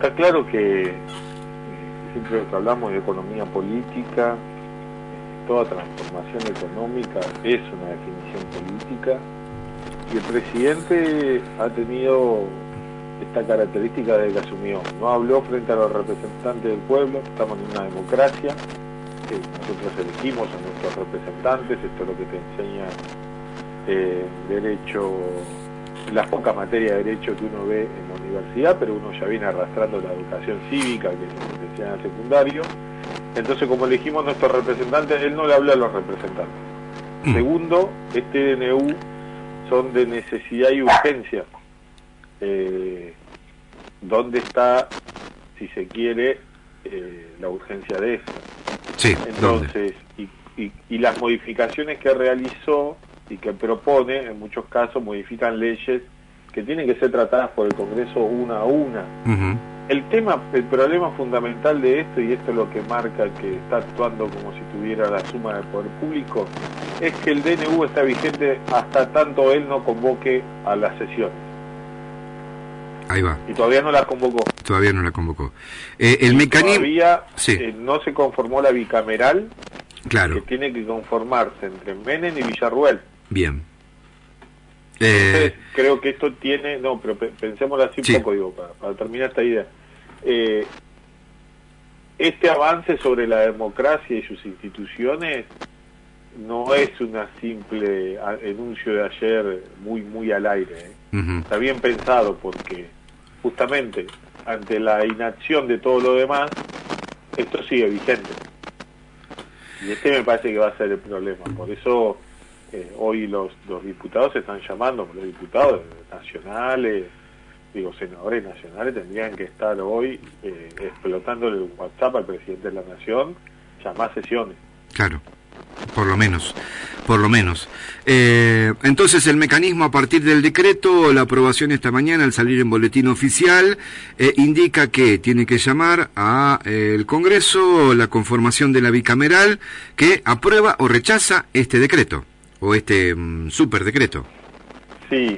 Está claro que siempre que hablamos de economía política, toda transformación económica es una definición política, y el presidente ha tenido esta característica de que asumió, no habló frente a los representantes del pueblo. Estamos en una democracia, nosotros elegimos a nuestros representantes, esto es lo que te enseña derecho, las pocas materias de derecho que uno ve en la universidad, pero uno ya viene arrastrando la educación cívica que se enseña en el secundario. Entonces, como elegimos nuestros representantes, él no le habla a los representantes. Segundo, este DNU son de necesidad y urgencia. ¿Dónde está, si se quiere, la urgencia de eso? Sí, entonces, y las modificaciones que realizó y que propone, en muchos casos modifican leyes que tienen que ser tratadas por el Congreso una a una. El problema fundamental de esto, y esto es lo que marca que está actuando como si tuviera la suma del poder público, es que el DNU está vigente hasta tanto él no convoque a las sesiones. Ahí va. Y todavía no la convocó. Todavía no la convocó. El mecanismo... Todavía sí. No se conformó la bicameral, claro, que tiene que conformarse entre Menem y Villarruel. Bien. Entonces, creo que esto tiene... No, pero pensémoslo así sí. un poco, digo, para terminar esta idea. Este avance sobre la democracia y sus instituciones no es una simple enuncio de ayer muy al aire. Está bien pensado, porque justamente ante la inacción de todo lo demás, esto sigue vigente. Y este me parece que va a ser el problema. Por eso hoy los diputados se están llamando, los diputados nacionales, senadores nacionales tendrían que estar hoy explotándole el WhatsApp al presidente de la Nación, llamar sesiones. Claro, por lo menos. Entonces el mecanismo, a partir del decreto, la aprobación esta mañana al salir en boletín oficial, indica que tiene que llamar a el Congreso la conformación de la bicameral que aprueba o rechaza este decreto, o este superdecreto. Sí,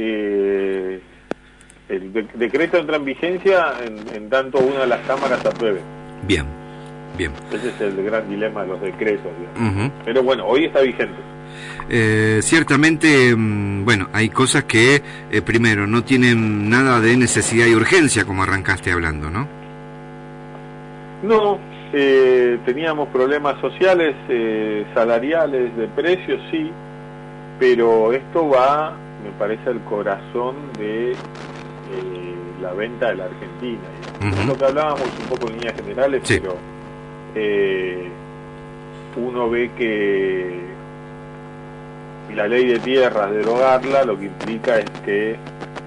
el decreto entra en vigencia en tanto una de las cámaras apruebe. Bien. Ese es el gran dilema de los decretos, digamos. Pero bueno, hoy está vigente. Ciertamente, hay cosas que, primero, no tienen nada de necesidad y urgencia, como arrancaste hablando, ¿no? No, teníamos problemas sociales, salariales, de precios, sí, pero esto va, me parece, al corazón de la venta de la Argentina. Es lo que hablábamos un poco en líneas generales, sí. Pero uno ve que la ley de tierras, derogarla, lo que implica es que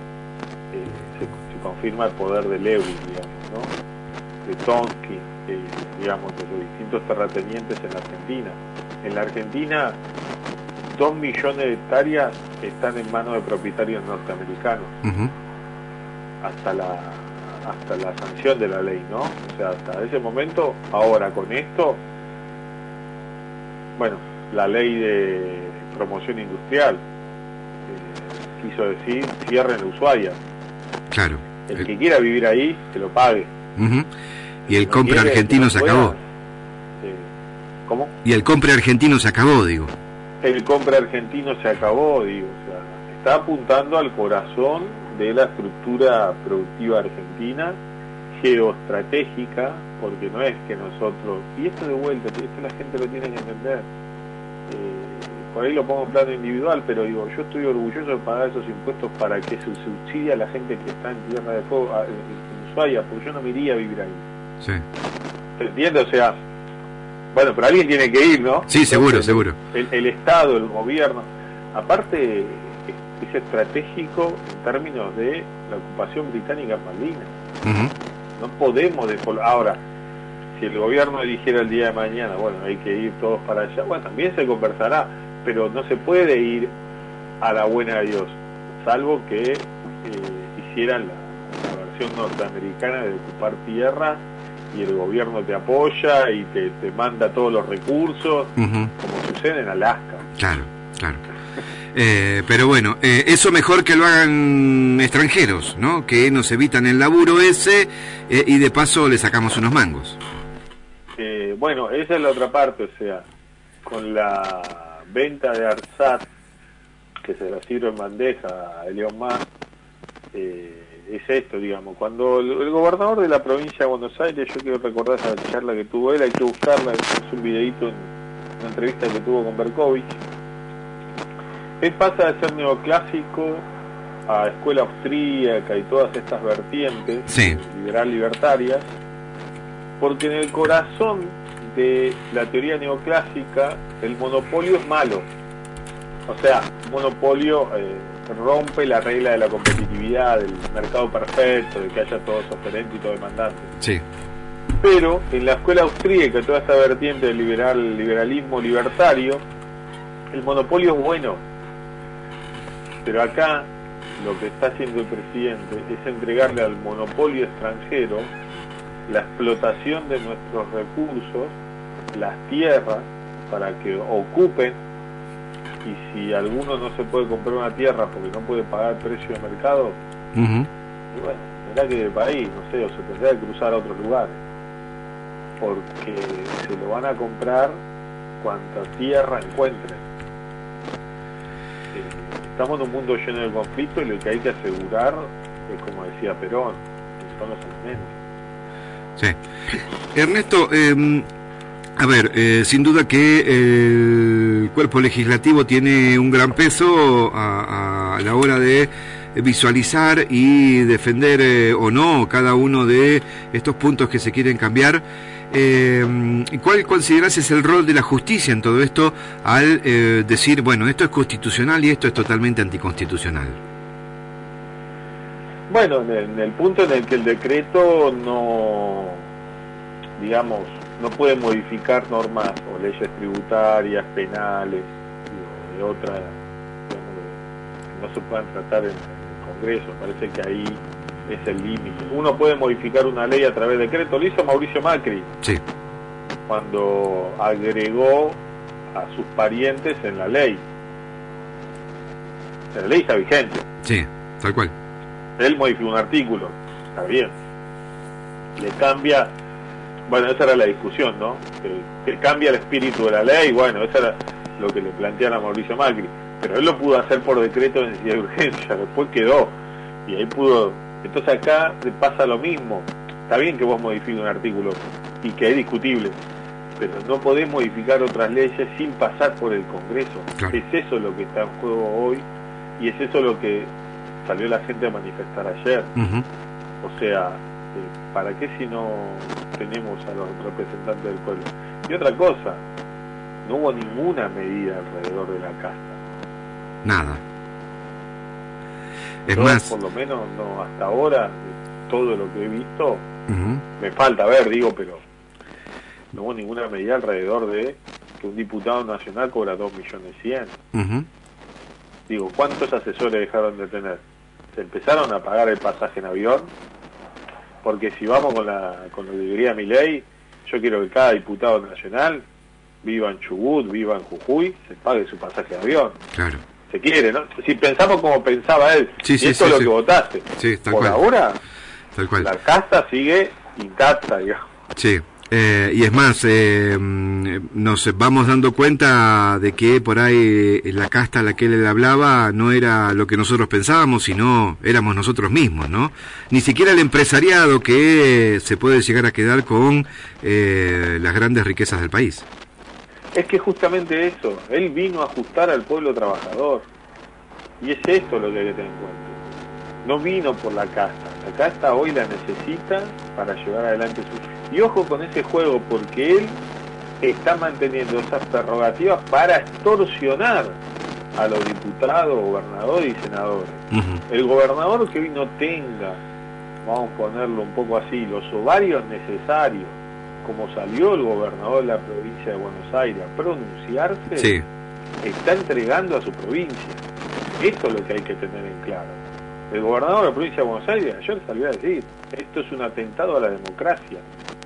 se confirma el poder del Lewis, digamos, ¿no? De Tonkin, digamos, de los distintos terratenientes en la Argentina. En la Argentina, 2 millones de hectáreas están en manos de propietarios norteamericanos. Hasta la sanción de la ley, ¿no? O sea, hasta ese momento, ahora con esto, la ley de promoción industrial quiso decir cierren Ushuaia. Claro. El que quiera vivir ahí, que lo pague. Y el compra argentino se acabó. ¿Cómo? Y el compra argentino se acabó, digo. El compra argentino se acabó, digo. O sea, está apuntando al corazón de la estructura productiva argentina, geoestratégica, porque no es que nosotros, y esto de vuelta, esto la gente lo tiene que entender, por ahí lo pongo en plano individual, pero yo estoy orgulloso de pagar esos impuestos para que se subsidie a la gente que está en Tierra de Fuego, en Ushuaia, porque yo no me iría a vivir ahí. Sí. ¿Se entiende? O sea, pero alguien tiene que ir, ¿no? Sí, seguro. El Estado, el gobierno, aparte es estratégico en términos de la ocupación británica en Malvinas. No podemos ahora, si el gobierno eligiera el día de mañana, hay que ir todos para allá, también se conversará, pero no se puede ir a la buena de Dios, salvo que hicieran la versión norteamericana de ocupar tierras y el gobierno te apoya y te manda todos los recursos, como sucede en Alaska. Claro. Pero bueno, eso mejor que lo hagan extranjeros, ¿no? Que nos evitan el laburo ese y de paso le sacamos unos mangos. Bueno, esa es la otra parte, o sea, con la venta de ARSAT, que se la sirve en bandeja a Elon Musk, es esto, digamos, cuando el gobernador de la provincia de Buenos Aires, yo quiero recordar esa charla que tuvo él, hay que buscarla, es un videíto en una entrevista que tuvo con Berkovich. Él pasa de ser neoclásico a escuela austríaca y todas estas vertientes liberal-libertarias, porque en el corazón de la teoría neoclásica el monopolio es malo. O sea, un monopolio rompe la regla de la competitividad, del mercado perfecto, de que haya todos oferentes y todo demandante. Sí. Pero en la escuela austríaca, toda esta vertiente del liberalismo libertario, el monopolio es bueno. Pero acá lo que está haciendo el presidente es entregarle al monopolio extranjero la explotación de nuestros recursos, las tierras, para que ocupen, y si alguno no se puede comprar una tierra porque no puede pagar el precio de mercado, y bueno, tendrá que ir del país, no sé, o se tendrá que cruzar a otros lugares, porque se lo van a comprar cuanta tierra encuentren. Estamos en un mundo lleno de conflictos y lo que hay que asegurar es, como decía Perón, que son los alimentos. Sí. Ernesto, a ver, sin duda que el cuerpo legislativo tiene un gran peso a la hora de visualizar y defender o no cada uno de estos puntos que se quieren cambiar. ¿Cuál considerás es el rol de la justicia en todo esto al decir, bueno, esto es constitucional y esto es totalmente anticonstitucional? Bueno, en el punto en el que el decreto no, digamos, no puede modificar normas o leyes tributarias, penales y otras, digamos, que no se puedan tratar en el Congreso. Parece que ahí es el límite. Uno puede modificar una ley a través de decreto, lo hizo Mauricio Macri, sí, cuando agregó a sus parientes en la ley. La ley está vigente. Sí, tal cual. Él modificó un artículo, está bien. Le cambia, bueno, esa era la discusión, ¿no? Que cambia el espíritu de la ley, bueno, eso era lo que le plantean a Mauricio Macri. Pero él lo pudo hacer por decreto de necesidad de urgencia, después quedó. Y ahí pudo. Entonces acá pasa lo mismo. Está bien que vos modifiques un artículo y que es discutible, pero no podés modificar otras leyes sin pasar por el Congreso. Claro. Es eso lo que está en juego hoy y es eso lo que salió la gente a manifestar ayer. O sea, ¿para qué si no tenemos a los representantes del pueblo? Y otra cosa, no hubo ninguna medida alrededor de la casta. Nada. Es yo, más, por lo menos no hasta ahora, de todo lo que he visto, me falta ver, digo, pero no hubo ninguna medida alrededor de que un diputado nacional cobra 2.100.000. Digo, ¿cuántos asesores dejaron de tener? ¿Se empezaron a pagar el pasaje en avión? Porque si vamos con lo que diría Milei, yo quiero que cada diputado nacional viva en Chubut, viva en Jujuy, se pague su pasaje de avión. Claro. Se quiere, ¿no? Si pensamos como pensaba él, sí, y esto es lo que votaste. Sí, tal por cual. Ahora, tal cual. La casta sigue intacta, digamos. Sí. Y es más, nos vamos dando cuenta de que por ahí la casta a la que él hablaba no era lo que nosotros pensábamos, sino éramos nosotros mismos, ¿no? Ni siquiera el empresariado que se puede llegar a quedar con las grandes riquezas del país. Es que justamente eso, él vino a ajustar al pueblo trabajador, y es esto lo que hay que tener en cuenta. No vino por la casta hoy la necesita para llevar adelante su... Y ojo con ese juego, porque él está manteniendo esas prerrogativas para extorsionar a los diputados, gobernadores y senadores. El gobernador que hoy no tenga, vamos a ponerlo un poco así, los ovarios necesarios, como salió el gobernador de la provincia de Buenos Aires a pronunciarse, sí, está entregando a su provincia. Esto es lo que hay que tener en claro. El gobernador de la provincia de Buenos Aires ayer salió a decir, esto es un atentado a la democracia.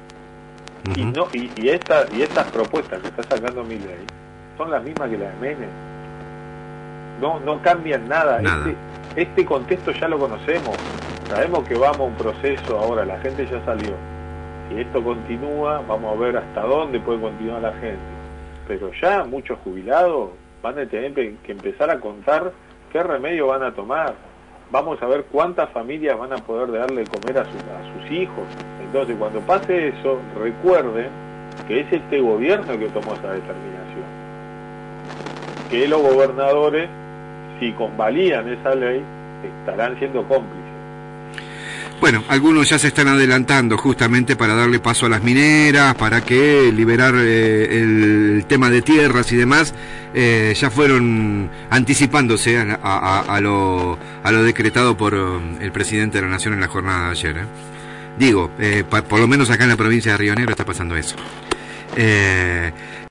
Y estas propuestas que está sacando Milei son las mismas que las de Menem. no cambian nada. Nada. Este contexto ya lo conocemos, sabemos que vamos a un proceso ahora, la gente ya salió. Si esto continúa, vamos a ver hasta dónde puede continuar la gente. Pero ya muchos jubilados van a tener que empezar a contar qué remedio van a tomar. Vamos a ver cuántas familias van a poder darle comer a sus hijos. Entonces, cuando pase eso, recuerden que es este gobierno que tomó esa determinación. Que los gobernadores, si convalían esa ley, estarán siendo cómplices. Bueno, algunos ya se están adelantando justamente para darle paso a las mineras, para que liberar el tema de tierras y demás, ya fueron anticipándose a lo decretado por el presidente de la Nación en la jornada de ayer. Digo, por lo menos acá en la provincia de Río Negro está pasando eso.